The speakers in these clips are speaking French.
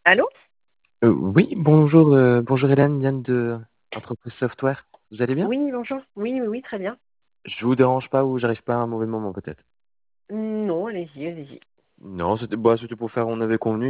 Allô? Oui, bonjour, bonjour Hélène, Yann de Entreprise Software. Vous allez bien? Oui, bonjour. Oui, oui, oui, très bien. Je vous dérange pas ou j'arrive pas à un mauvais moment peut-être? Non, allez-y, allez-y. Non, c'était pour faire, on avait convenu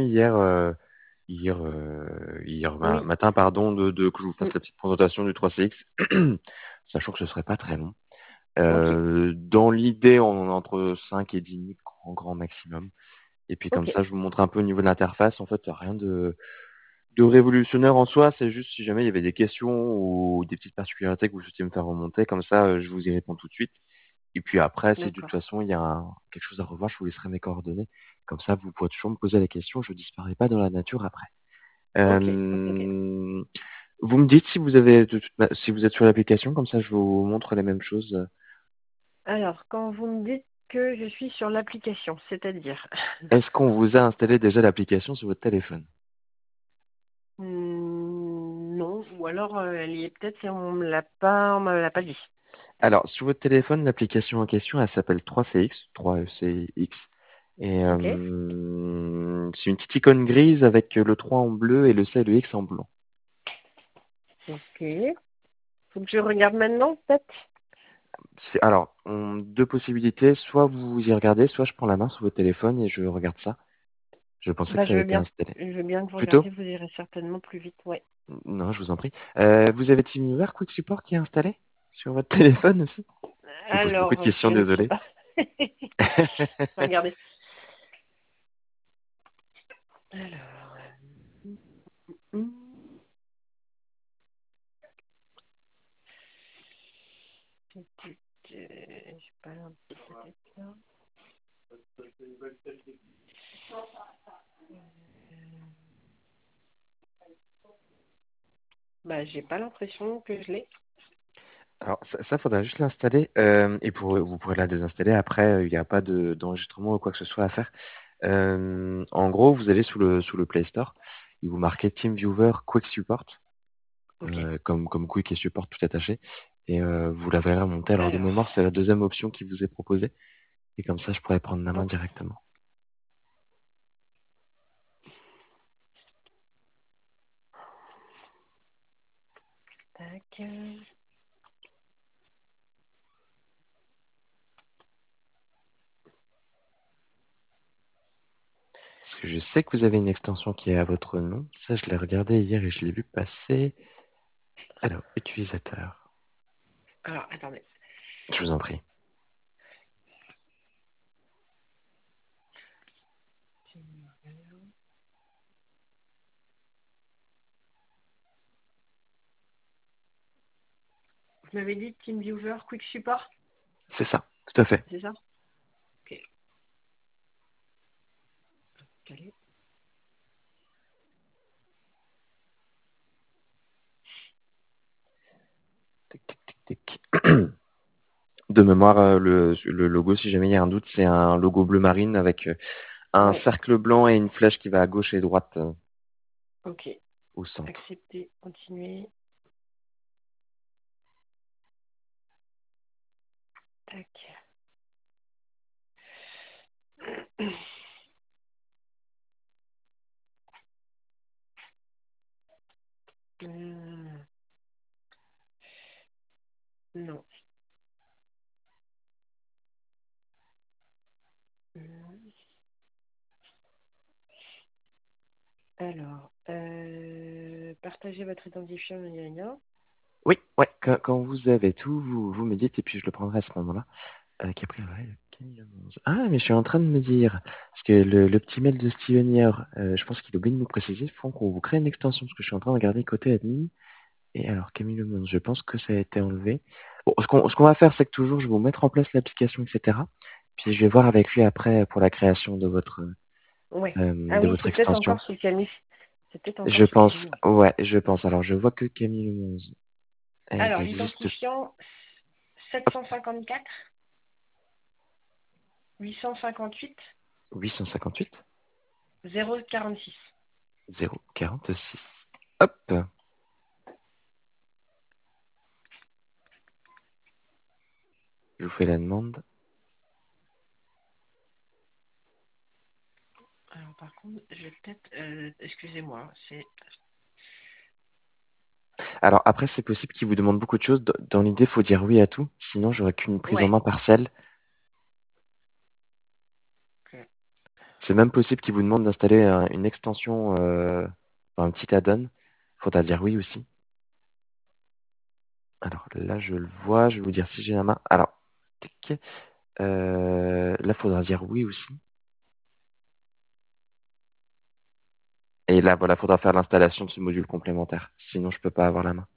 Oui, matin, pardon, que je vous mm, fasse la petite présentation du 3CX, sachant que ce serait pas très long. ok, Dans l'idée, on en a entre 5 et 10 minutes, grand maximum. Et puis comme ok, ça, je vous montre un peu au niveau de l'interface. En fait, rien de révolutionnaire en soi, c'est juste si jamais il y avait des questions ou des petites particularités que vous souhaitiez me faire remonter, comme ça, je vous y réponds tout de suite. Et puis après, si de toute d'accord. façon il y a quelque chose à revoir, je vous laisserai mes coordonnées. Comme ça, vous pourrez toujours me poser les questions, je disparais pas dans la nature après. Ok, ok, ok. Euh, Vous me dites si vous avez si vous êtes sur l'application, comme ça je vous montre les mêmes choses. Alors, quand vous me dites que je suis sur l'application, c'est-à-dire, Est-ce qu'on vous a installé déjà l'application sur votre téléphone? Non, ou alors elle y est peut-être et on me l'a pas dit. Alors, sur votre téléphone, l'application en question, elle s'appelle 3CX, 3ECX. Et Ok, c'est une petite icône grise avec le 3 en bleu et le C et le X en blanc. ok. Faut que je regarde maintenant, peut-être? Alors, deux possibilités. Soit vous y regardez, soit je prends la main sur votre téléphone et je regarde ça. Je pensais que Bah, ça je avait veux été bien. installé. Je veux bien que vous Plutôt? regardiez, vous irez certainement plus vite, ouais. Non, je vous en prie. Vous avez TeamViewer Quick Support qui est installé sur votre téléphone aussi? Je vous pose beaucoup de Alors, questions, je ne sais désolé. pas. Regardez. Alors, hum, j'ai pas l'impression. Bah, j'ai pas l'impression que je l'ai. Alors ça faudra juste l'installer et vous pourrez la désinstaller après. Il n'y a pas d'enregistrement ou quoi que ce soit à faire. En gros, vous allez sous le Play Store et vous marquez TeamViewer Quick Support Ok. comme Quick et Support tout attaché et vous la verrez monter. Alors de Alors, mémoire, c'est la deuxième option qui vous est proposée et comme ça, je pourrais prendre la main hop, directement. tac. Parce que je sais que vous avez une extension qui est à votre nom. Ça, je l'ai regardé hier et je l'ai vu passer. Alors, utilisateur. Alors, attendez. Je vous en prie. Vous m'avez dit TeamViewer Quick Support, C'est ça, tout à fait. c'est ça? Ok. Allez. Tic, tic, tic, tic. De mémoire, le logo, si jamais il y a un doute, c'est un logo bleu marine avec un Ouais. cercle blanc et une flèche qui va à gauche et droite Ok. au centre. Accepter, continuer. Tac. Euh, non. Alors, partagez votre identifiant, gna, gna, gna. Oui, ouais, quand vous avez tout, vous me dites et puis je le prendrai à ce moment-là. Capri, ouais, Camille Lemonze. Ah, mais je suis en train de me dire, parce que le petit mail de Steven hier, je pense qu'il oublie de nous préciser, il faut qu'on vous crée une extension, parce que je suis en train de regarder côté admin. Et alors, Camille Lemonze, je pense que ça a été enlevé. Bon, ce qu'on va faire, c'est que toujours, je vais vous mettre en place l'application, etc. Puis je vais voir avec lui après pour la création Ouais. Ah de oui, votre c'est peut-être extension. encore sous Camille. C'est peut-être encore Je sous pense, Camille. ouais, je pense. Alors, je vois que Camille Lemonze, elle Alors, existe l'identifiant 754 858 858 046. 046. Hop, je vous fais la demande. Alors, par contre, je vais peut-être. Excusez-moi, c'est. Alors après, c'est possible qu'il vous demande beaucoup de choses. Dans l'idée, faut dire oui à tout. Sinon, j'aurai qu'une prise en Ouais. main partielle. Ok. C'est même possible qu'il vous demande d'installer une extension, un petit add-on. Faudra dire oui aussi. Alors là, je le vois. Je vais vous dire si j'ai la main. Alors, tic. Là, faudra dire oui aussi. Et là, voilà, faudra faire l'installation de ce module complémentaire. Sinon, je peux pas avoir la main.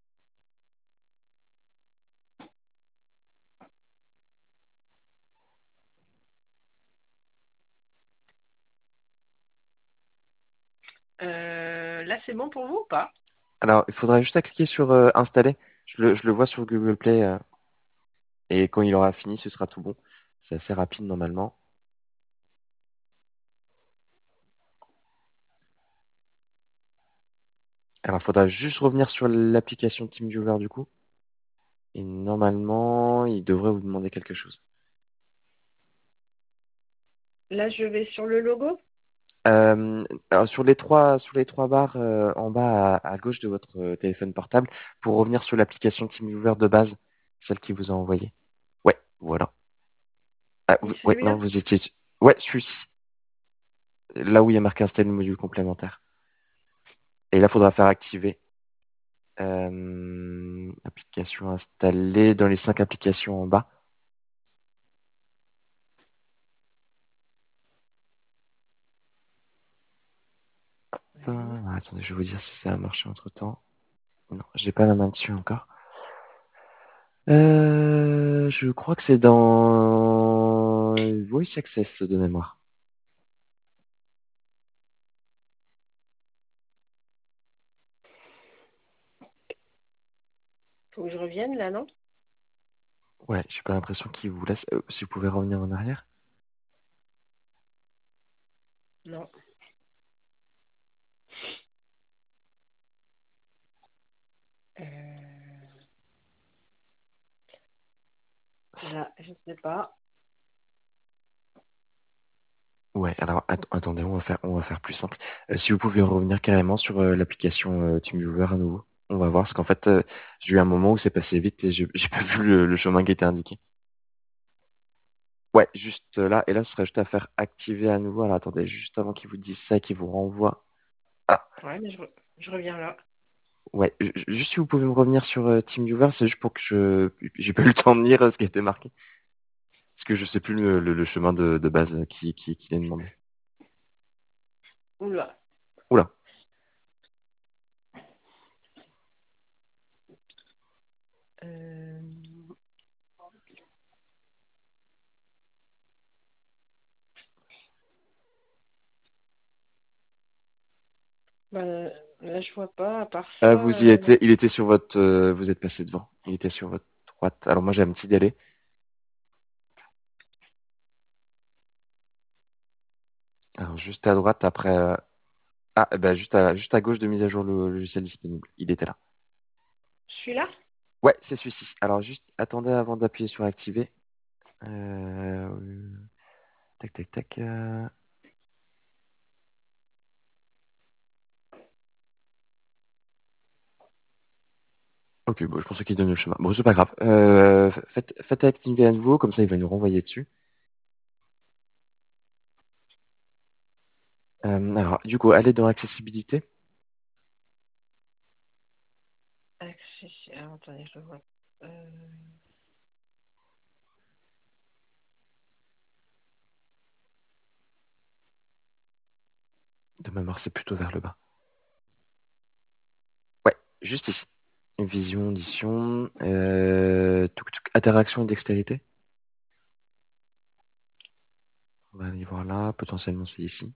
Là, c'est bon pour vous ou pas? Alors, il faudra juste à cliquer sur installer. Je le vois sur Google Play. Et quand il aura fini, ce sera tout bon. C'est assez rapide normalement. Alors, il faudra juste revenir sur l'application TeamViewer du coup. Et normalement, il devrait vous demander quelque chose. Là, je vais sur le logo. Alors, sur les trois barres en bas à gauche de votre téléphone portable, pour revenir sur l'application TeamViewer de base, celle qui vous a envoyé. Ouais, voilà. Ah, Oui, ouais, non, celui-là. vous étiez. Ouais, celui-ci. Là où il y a marqué installer le module complémentaire. Et là, il faudra faire activer. Application installée dans les 5 applications en bas. Oui. Attendez, je vais vous dire si ça a marché entre temps. Non, j'ai pas la main dessus encore. Je crois que c'est dans Voice Access de mémoire. Faut que je revienne là, non? Ouais, j'ai pas l'impression qu'il vous laisse. Si vous pouvez revenir en arrière. Non. Euh, Là, je sais pas. Ouais, alors attendez, on va faire plus simple. Si vous pouvez revenir carrément sur l'application TeamViewer à nouveau, on va voir. Parce qu'en fait, j'ai eu un moment où c'est passé vite et j'ai pas vu le chemin qui était indiqué. Ouais, juste là, et là, ce serait juste à faire activer à nouveau. Alors attendez, juste avant qu'il vous dise ça, qu'il vous renvoie. Ah, Ouais, mais je reviens là. ouais, juste si vous pouvez me revenir sur TeamViewer, c'est juste pour que j'ai pas eu le temps de lire ce qui a été marqué. Parce que je sais plus le chemin de base qui est demandé. Oula. Oula. Euh, Bah, là, je vois pas. À part ça. Vous y étiez, il était sur votre, vous êtes passé devant. Il était sur votre droite. Alors moi j'ai un petit délai. Alors juste à droite après, ah, bah juste à gauche de mise à jour le logiciel disponible. Il était là. Celui-là? Ouais, c'est celui-ci. Alors juste attendez avant d'appuyer sur activer. Euh, tac tac tac. Ok, bon, je pensais qu'il donnait le chemin. Bon, c'est pas grave. Faites activer à nouveau, comme ça il va nous renvoyer dessus. Alors, du coup, allez dans accessibilité. Alors, attendez, je le vois. Euh, De mémoire, c'est plutôt vers le bas. Ouais, juste ici. Vision, audition, interaction et dextérité. On va aller voir là, potentiellement c'est ici.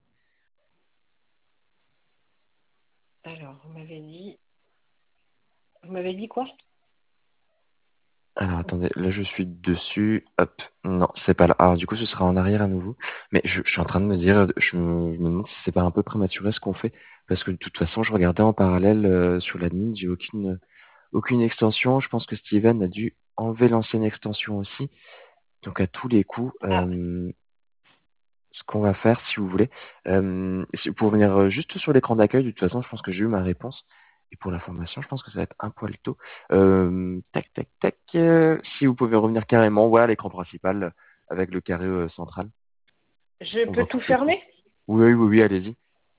Alors, Vous m'avez dit quoi? Alors attendez, là je suis dessus. Hop, non, c'est pas là. Alors du coup, ce sera en arrière à nouveau. Mais je suis en train de me dire, me demande si c'est pas un peu prématuré ce qu'on fait. Parce que de toute façon, je regardais en parallèle sur l'admin, j'ai aucune extension. Je pense que Steven a dû enlever l'ancienne extension aussi. Donc à tous les coups, Ah, ce qu'on va faire, si vous voulez, pour venir juste sur l'écran d'accueil, de toute façon, je pense que j'ai eu ma réponse. Et pour la formation, je pense que ça va être un poil tôt. Tac, tac, tac. Si vous pouvez revenir carrément, voilà l'écran principal avec le carré central. Je On peux va tout couper fermer? court. Oui, oui, oui, oui, allez-y.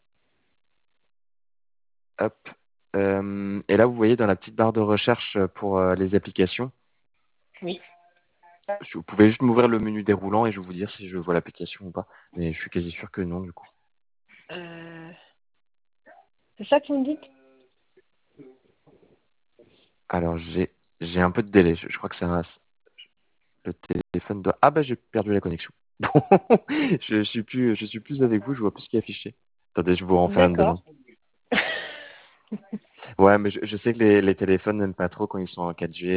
Hop. Et là, vous voyez dans la petite barre de recherche pour les applications, Oui. vous pouvez juste m'ouvrir le menu déroulant et je vais vous dire si je vois l'application ou pas. Mais je suis quasi sûr que non, du coup. Euh, c'est ça que vous me dites? Alors, j'ai un peu de délai. Je crois que c'est le téléphone doit. Ah bah j'ai perdu la connexion. Bon, je suis plus avec vous. Je vois plus ce qui est affiché. Attendez, je vous en faire une demande. D'accord. Ouais, mais je sais que les téléphones n'aiment pas trop quand ils sont en 4G,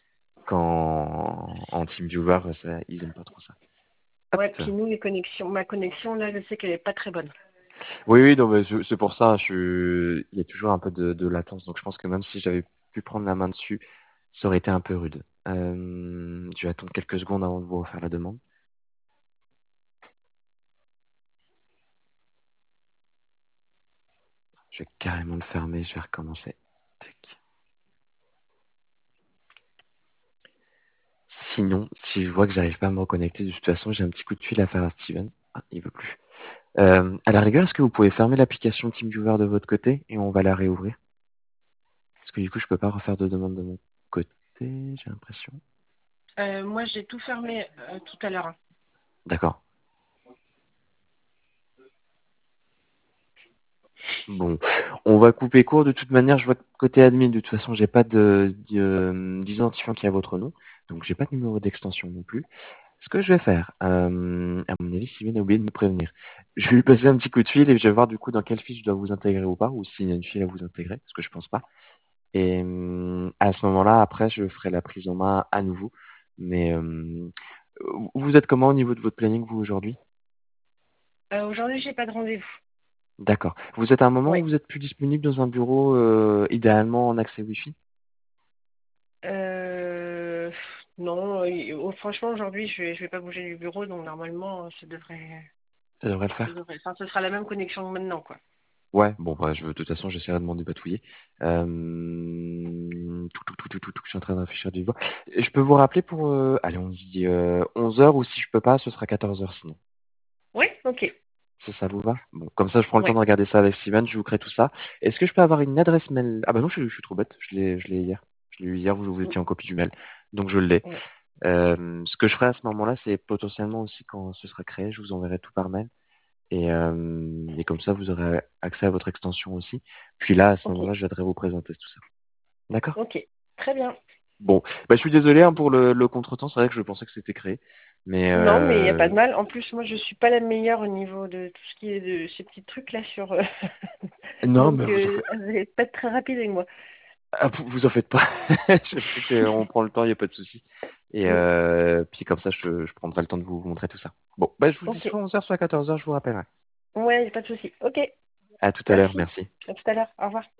quand en TeamViewer, ça, ils aiment pas trop ça. Ouais, Hop. puis nous, ma connexion, là, je sais qu'elle est pas très bonne. Oui, oui, non, mais c'est pour ça. Il y a toujours un peu de latence. Donc je pense que même si j'avais pu prendre la main dessus, ça aurait été un peu rude. Je vais attendre quelques secondes avant de vous refaire la demande. Je vais carrément le fermer. Je vais recommencer. Tac. Sinon, si je vois que j'arrive pas à me reconnecter, de toute façon, j'ai un petit coup de fil à faire à Steven. Ah, il veut plus. À la rigueur, est-ce que vous pouvez fermer l'application TeamViewer de votre côté et on va la réouvrir? Parce que du coup, je peux pas refaire de demande de mon côté, j'ai l'impression. Moi, j'ai tout fermé tout à l'heure, hein. D'accord. Bon, on va couper court. De toute manière, je vois que côté admin, de toute façon, j'ai pas d'identifiant qui a votre nom, donc j'ai pas de numéro d'extension non plus. Ce que je vais faire, à mon avis, Steven a oublié de me prévenir. Je vais lui passer un petit coup de fil et je vais voir du coup dans quelle fiche je dois vous intégrer ou pas, ou s'il y a une file à vous intégrer, parce que je pense pas. Et à ce moment-là, après, je ferai la prise en main à nouveau. Mais vous êtes comment au niveau de votre planning, vous, aujourd'hui? Aujourd'hui, j'ai pas de rendez-vous. D'accord. Vous êtes à un moment où Ouais. vous êtes plus disponible dans un bureau, idéalement en accès Wi-Fi? Euh, non, franchement, aujourd'hui, je vais pas bouger du bureau, donc normalement, Ça devrait le faire. enfin, ce sera la même connexion que maintenant, quoi. Ouais, bon, bah, de toute façon, j'essaierai de m'en dépatouiller. Je suis en train de réfléchir du voix. Je peux vous rappeler pour, allez, on dit 11 heures ou si je peux pas, ce sera 14 heures sinon. Oui, ok. Ça vous va? Bon, comme ça, je prends le temps Ouais, de regarder ça avec Steven, je vous crée tout ça. Est-ce que je peux avoir une adresse mail? Ah bah non, je suis trop bête, je l'ai hier. Je l'ai eu hier, vous étiez en copie du mail, donc je l'ai. ouais. Ce que je ferai à ce moment-là, c'est potentiellement aussi quand ce sera créé, je vous enverrai tout par mail. Et comme ça, vous aurez accès à votre extension aussi. Puis là, à ce Ok, moment-là, je viendrai vous présenter tout ça. D'accord? ok. Très bien. Bon, bah, je suis désolé hein, pour le contretemps. C'est vrai que je pensais que c'était créé. Mais Non, mais il n'y a pas de mal. En plus, moi, je suis pas la meilleure au niveau de tout ce qui est de ces petits trucs-là sur... non, mais Donc, vous n'allez pas être très rapide avec moi. vous en faites pas. Je sais qu'on prend le temps, il n'y a pas de souci. Et Mm. puis comme ça, je prendrai le temps de vous montrer tout ça. Bon, bah, je vous dis Ok. soit 11 heures, soit 14 heures, je vous rappellerai. Ouais, y a pas de souci. Ok. À tout à l'heure, Merci. merci. À tout à l'heure. Au revoir.